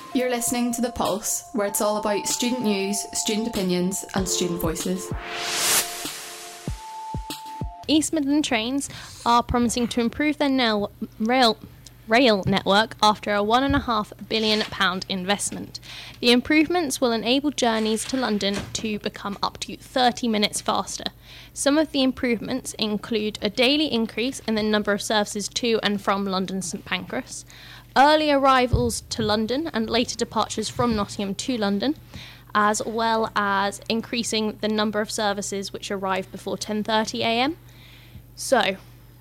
You're listening to The Pulse, where it's all about student news, student opinions and student voices. East Midland Trains are promising to improve their rail network after a £1.5 billion investment. The improvements will enable journeys to London to become up to 30 minutes faster. Some of the improvements include a daily increase in the number of services to and from London St Pancras, early arrivals to London and later departures from Nottingham to London, as well as increasing the number of services which arrive before 10:30am. So,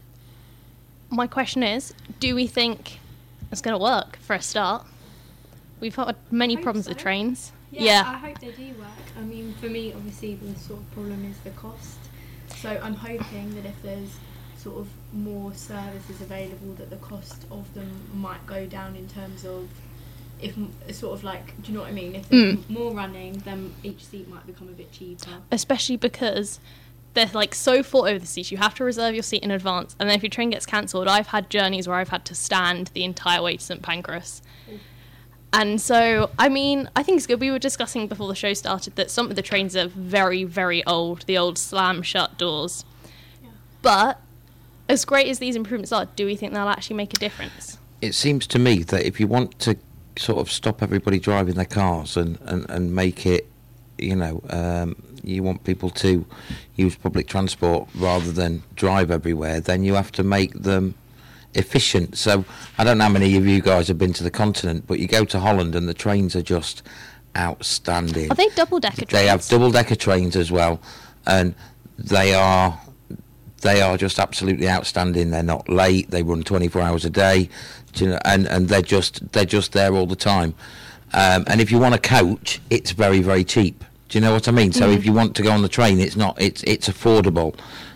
my question is, do we think it's going to work for a start? We've had many problems with trains. Yeah, I hope they do work. I mean, for me, obviously, the sort of problem is the cost. So I'm hoping that if there's sort of more services available, that the cost of them might go down in terms of, if sort of like, do you know what I mean? If there's more running, then each seat might become a bit cheaper. Especially because they're like so full over the seats, you have to reserve your seat in advance, and then if your train gets cancelled, I've had journeys where I've had to stand the entire way to St Pancras. And so, I mean, I think it's good. We were discussing before the show started that some of the trains are very, very old, the old slam shut doors. Yeah. But as great as these improvements are, do we think they'll actually make a difference? It seems to me that if you want to sort of stop everybody driving their cars and make it, you know, you want people to use public transport rather than drive everywhere, then you have to make them efficient. So I don't know how many of you guys have been to the continent, but you go to Holland and the trains are just outstanding. Are they double-decker trains? They have double-decker trains as well, and they are just absolutely outstanding. They're not late. They run 24 hours a day, you know, and they're just there all the time. And if you want a coach, it's very, very cheap. Do you know what I mean? So if you want to go on the train, it's affordable.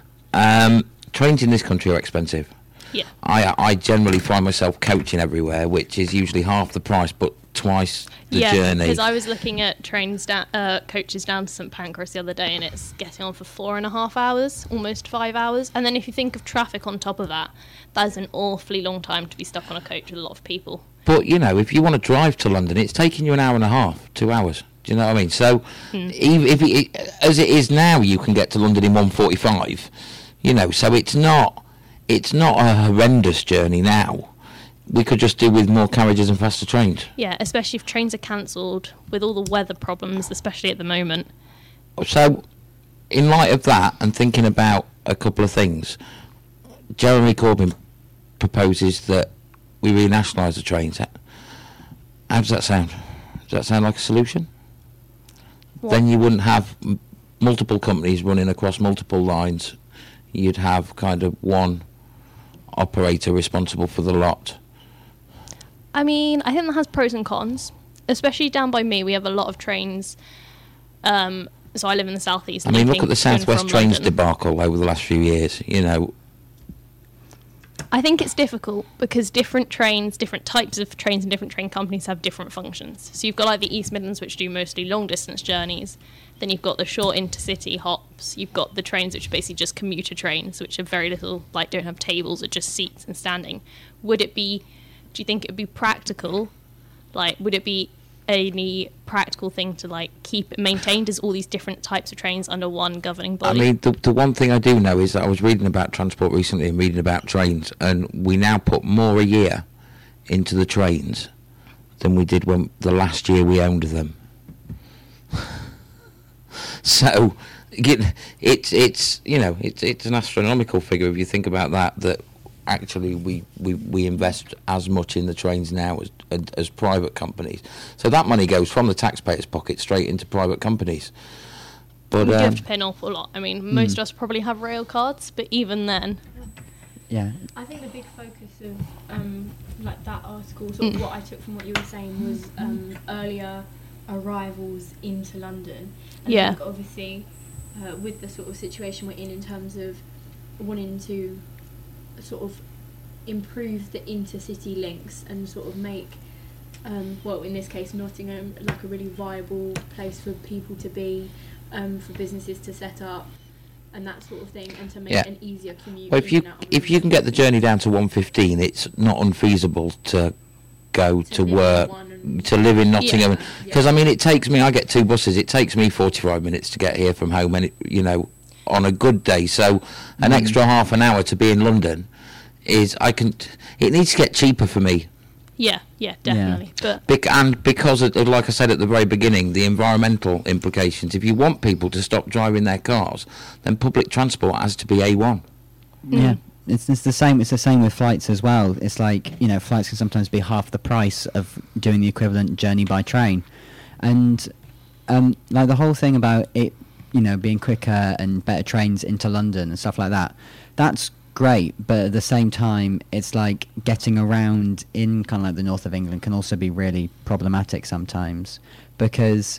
Trains in this country are expensive. Yeah. I generally find myself coaching everywhere, which is usually half the price, but twice the journey. Yeah, because I was looking at coaches down to St Pancras the other day, and it's getting on for 4.5 hours, almost 5 hours. And then if you think of traffic on top of that, that's an awfully long time to be stuck on a coach with a lot of people. But, you know, if you want to drive to London, it's taking you an hour and a half, 2 hours. Do you know what I mean? So, as it is now, you can get to London in 1:45. You know, so it's not a horrendous journey now. We could just do with more carriages and faster trains. Yeah, especially if trains are cancelled with all the weather problems, especially at the moment. So, in light of that, and thinking about a couple of things, Jeremy Corbyn proposes that we renationalise the trains. How does that sound? Does that sound like a solution? What? Then you wouldn't have multiple companies running across multiple lines. You'd have kind of one operator responsible for the lot. I mean, I think that has pros and cons. Especially down by me, we have a lot of trains. So I live in the southeast. I mean, look at the South West Trains debacle over the last few years, you know. I think it's difficult because different trains, different types of trains and different train companies have different functions. So you've got like the East Midlands, which do mostly long distance journeys. Then you've got the short intercity hops. You've got the trains which are basically just commuter trains, which are very little, like don't have tables or just seats and standing. Do you think it would be practical? Like, would it be any practical thing to like keep it maintained as all these different types of trains under one governing body? I mean, the one thing I do know is that I was reading about transport recently and reading about trains, and we now put more a year into the trains than we did when the last year we owned them. So it's you know, it's an astronomical figure if you think about that actually we invest as much in the trains now as private companies. So that money goes from the taxpayers' pocket straight into private companies. But you have to pay an awful lot. I mean, most of us probably have rail cards, but even then. Yeah. I think the big focus of like that article, sort of what I took from what you were saying, was earlier arrivals into London. And I think obviously with the sort of situation we're in terms of wanting to sort of improve the intercity links and sort of make well, in this case Nottingham, like a really viable place for people to be, for businesses to set up and that sort of thing, and to make an easier commute. Well, if you can get the journey down to 1:15, it's not unfeasible to go to work, to live in Nottingham. Because, I mean, it takes me, I get 2 buses, it takes me 45 minutes to get here from home, and, on a good day. So an extra half an hour to be in London it needs to get cheaper for me. Yeah, definitely. Yeah. And because of, like I said at the very beginning, the environmental implications. If you want people to stop driving their cars, then public transport has to be A1. Yeah, it's the same. It's the same with flights as well. It's like, flights can sometimes be half the price of doing the equivalent journey by train, and like the whole thing about it, being quicker and better trains into London and stuff like that. That's great, but at the same time, it's like getting around in kind of like the north of England can also be really problematic sometimes, because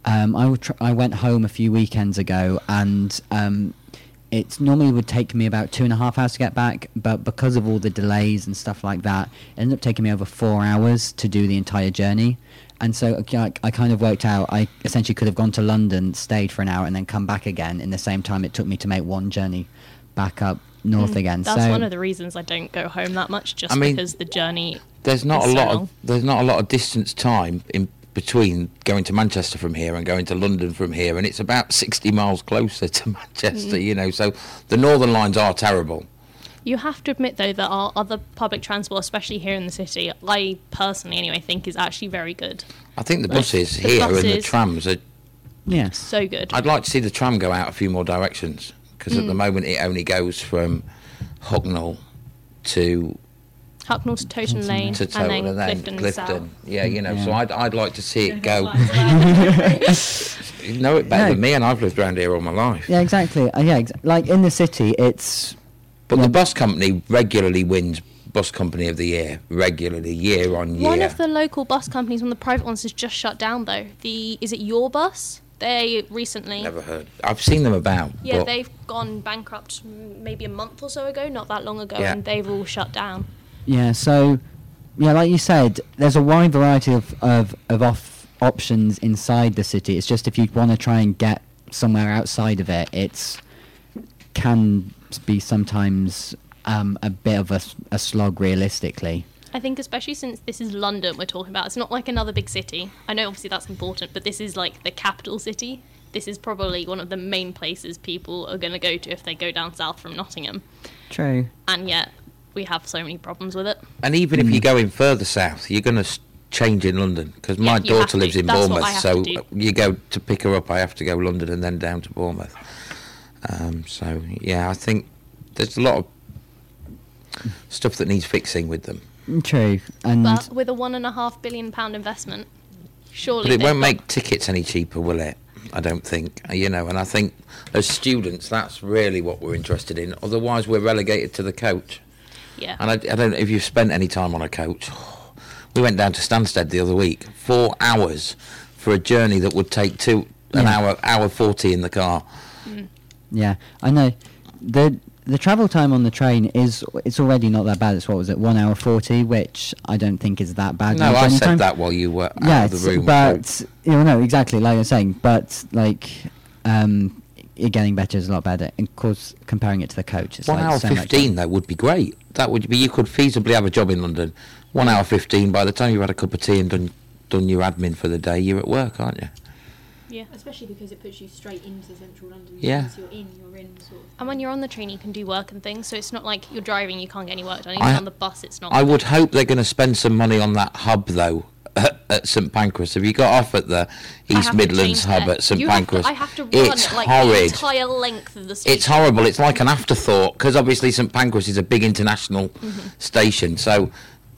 I went home a few weekends ago, and it normally would take me about 2.5 hours to get back, but because of all the delays and stuff like that, it ended up taking me over 4 hours to do the entire journey. And so I kind of worked out, I essentially could have gone to London, stayed for an hour, and then come back again in the same time it took me to make one journey back up north again. That's one of the reasons I don't go home that much, because the journey there's not a lot of distance time in between going to Manchester from here and going to London from here, and it's about 60 miles closer to Manchester, so the northern lines are terrible. You have to admit, though, that our other public transport, especially here in the city, I personally anyway think is actually very good. I think the buses here and the trams are so good. I'd like to see the tram go out a few more directions, because at the moment it only goes from Hucknall to Toton Lane, and then Clifton South. Yeah, so I'd like to see it go. You know it better than me, and I've lived around here all my life. Yeah, exactly. Like in the city, it's... But the bus company regularly wins Bus Company of the Year, year on year. One of the local bus companies, one of the private ones, has just shut down, though. Is it Your Bus? They recently... Never heard. I've seen them about. Yeah, they've gone bankrupt maybe a month or so ago, not that long ago, and they've all shut down. Yeah, so, like you said, there's a wide variety of options inside the city. It's just if you want to try and get somewhere outside of it, can be sometimes a bit of a slog, realistically. I think especially since this is London we're talking about, it's not like another big city. I know obviously that's important, but this is like the capital city. This is probably one of the main places people are going to go to if they go down south from Nottingham. True. And yet we have so many problems with it. And even if you're going further south, you're going to change in London, because my daughter lives in Bournemouth, so you go to pick her up, I have to go London and then down to Bournemouth. I think there's a lot of stuff that needs fixing with them. True. But with a £1.5 billion investment, surely... But it won't make tickets any cheaper, will it? I don't think. And I think as students, that's really what we're interested in. Otherwise, we're relegated to the coach. Yeah. And I don't know if you've spent any time on a coach. We went down to Stansted the other week, 4 hours for a journey that would take an hour 40 in the car. Yeah, I know. The travel time on the train it's already not that bad. It's 1 hour 40, which I don't think is that bad. No, I said that while you were out of the room. But no, exactly like you're saying. But it getting better is a lot better. And of course, comparing it to the coach, it's 1 hour 15 though would be great. That would be, you could feasibly have a job in London. 1 hour 15. By the time you've had a cup of tea and done your admin for the day, you're at work, aren't you? Yeah, especially because it puts you straight into central London. Yeah. Once you're in sort of. And when you're on the train, you can do work and things, so it's not like you're driving, you can't get any work done. Even on the bus, it's not. I would hope they're going to spend some money on that hub, though, at St Pancras. Have you got off at the East Midlands hub at St Pancras? I have to run horrid. The entire length of the station. It's horrible. It's like an afterthought, because obviously St Pancras is a big international station, so...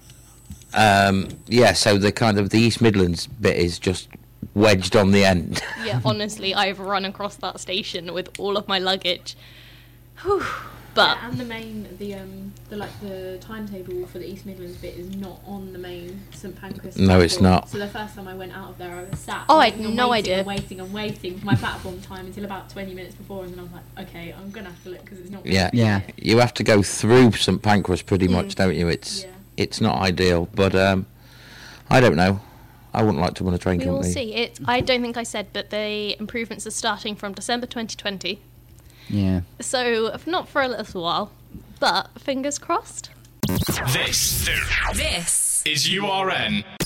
so the East Midlands bit is just wedged on the end. Yeah, honestly, I've run across that station with all of my luggage. Whew. But and the timetable for the East Midlands bit is not on the main St Pancras. No, it's not. So the first time I went out of there, I was sat. I had no idea. Waiting for my platform time until about 20 minutes before, and then I was like, okay, I'm gonna have to look because it's not. Yeah. You have to go through St Pancras pretty much, don't you? It's not ideal, but I don't know. I wouldn't like to run a train company. We will see. I don't think I said, but the improvements are starting from December 2020. Yeah. So, not for a little while, but fingers crossed. This This is URN